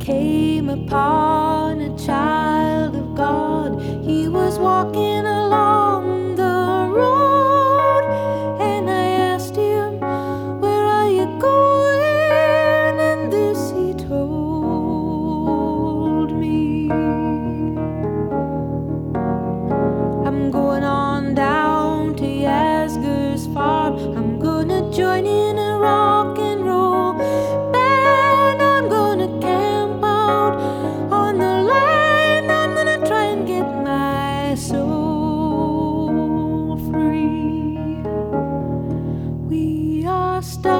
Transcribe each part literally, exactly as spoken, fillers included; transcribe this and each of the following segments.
came upon a child of God. He was walking along the road, and I asked him, "Where are you going?" And this he told me: "I'm going on down to Yasgur's farm. I'm gonna join in a rock and roll band. I'm gonna camp out on the land. I'm gonna try and get my soul free. We are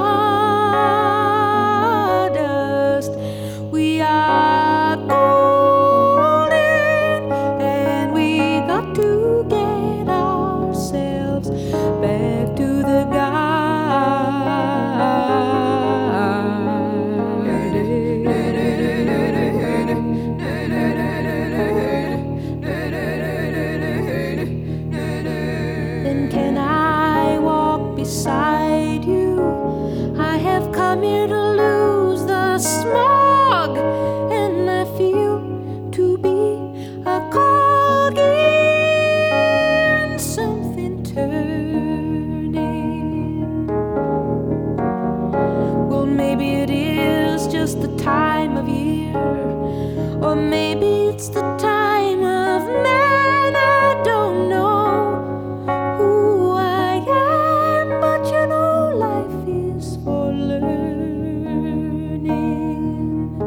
stardust. We are golden, and we got to get ourselves back to the Then can I walk beside you? I have come here to lose the smog, and I feel to be a cog in something turning. Well, maybe it is just the time of year, or maybe it's the time of man. I don't know who I am, but you know life is for learning.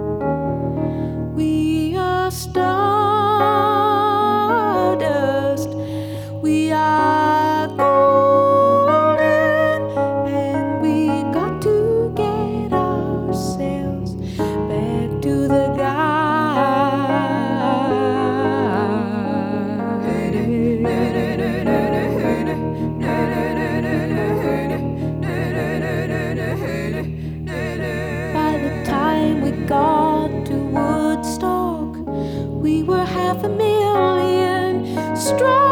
We are stardust. We are golden, and we got to get ourselves back to the By the time we got to Woodstock, we were half a million strong.